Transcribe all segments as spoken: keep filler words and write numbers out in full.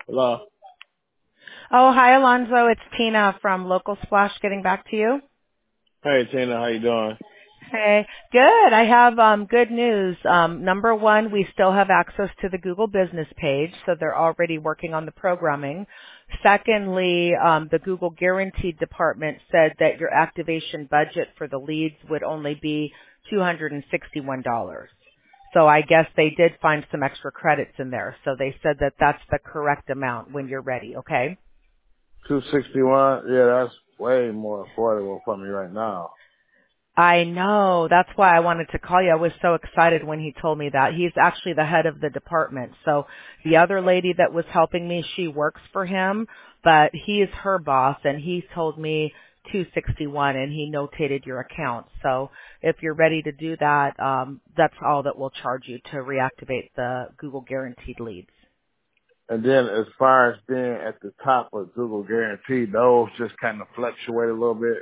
Hello. Oh, hi, Alonzo. It's Tina from Local Splash getting back to you. Hey Tina, how you doing? Hey, good. I have um, good news. Um, number one, we still have access to the Google Business page, so they're already working on the programming. Secondly, um, the Google Guaranteed department said that your activation budget for the leads would only be two hundred sixty-one dollars. So I guess they did find some extra credits in there. So they said that that's the correct amount when you're ready, okay? Two sixty one. Yeah, that's way more affordable for me right now. I know. That's why I wanted to call you. I was so excited when he told me that. He's actually the head of the department. So the other lady that was helping me, she works for him, but he is her boss and he told me two sixty-one and he notated your account. So if you're ready to do that, um, that's all that we'll charge you to reactivate the Google Guaranteed leads. And then as far as being at the top of Google Guarantee, those just kind of fluctuate a little bit.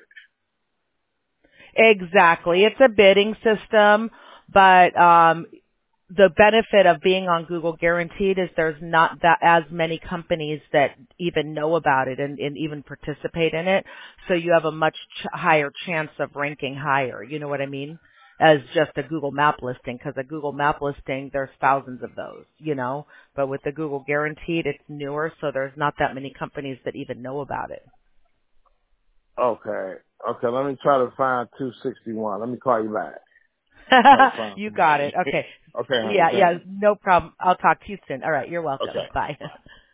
Exactly. It's a bidding system, but um, the benefit of being on Google Guaranteed is there's not that as many companies that even know about it and, and even participate in it. So you have a much ch- higher chance of ranking higher. You know what I mean? As just a Google Map listing, because a Google Map listing, there's thousands of those, you know. But with the Google Guaranteed, it's newer, so there's not that many companies that even know about it. Okay. Okay, let me try to find two sixty one. Let me call you back. Try to find You some got money. it. Okay. Okay, honey, Yeah, yeah, thanks. no problem. I'll talk to you soon. All right. You're welcome. Okay. Bye. Bye.